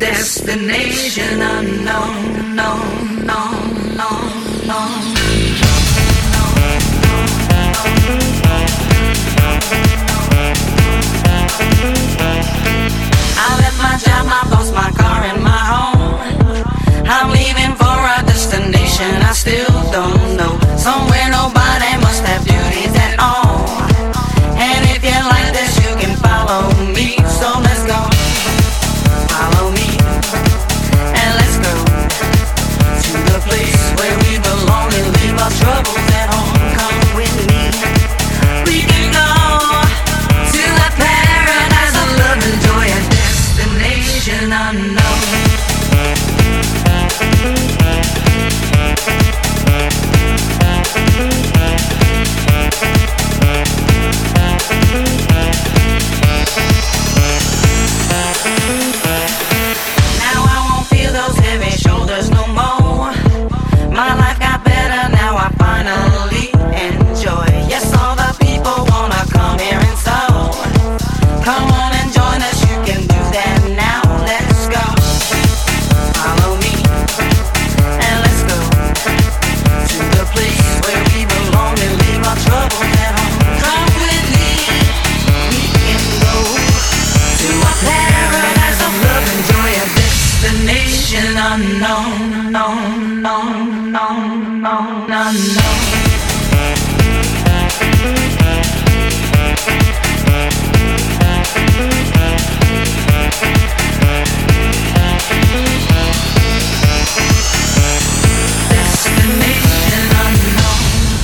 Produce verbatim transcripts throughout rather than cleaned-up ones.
Destination unknown, no, no, no, no. I left my job, my boss, my car, and my home. I'm leaving for a destination I still don't know. Somewhere nobody must have duties at all. And if you like this, you can follow me. So let's go. Follow me. And let's go to the place where we belong and leave our troubles at home. Come with me. We can go to a paradise of love and joy, a destination unknown. Now I won't feel those heavy shoulders no more. My life got better, now I finally enjoy. Yes, all the people wanna come here and so come on and join us, you can do that now. Let's go. Follow me and let's go to the place where we belong and leave our troubles at home. Come with me, we can go to a paradise of love and joy, a destination unknown, no, no, no, no, unknown. Destination unknown.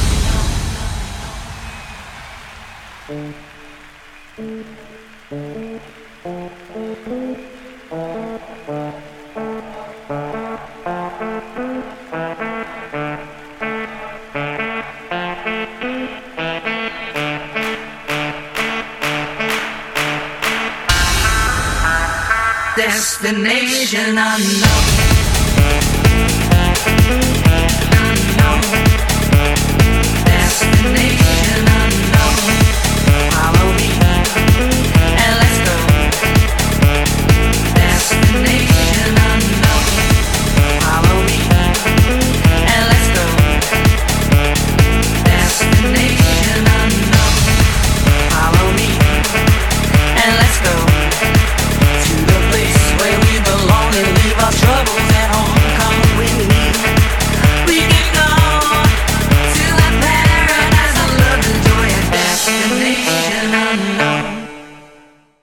Destination unknown. Unknown. Destination unknown.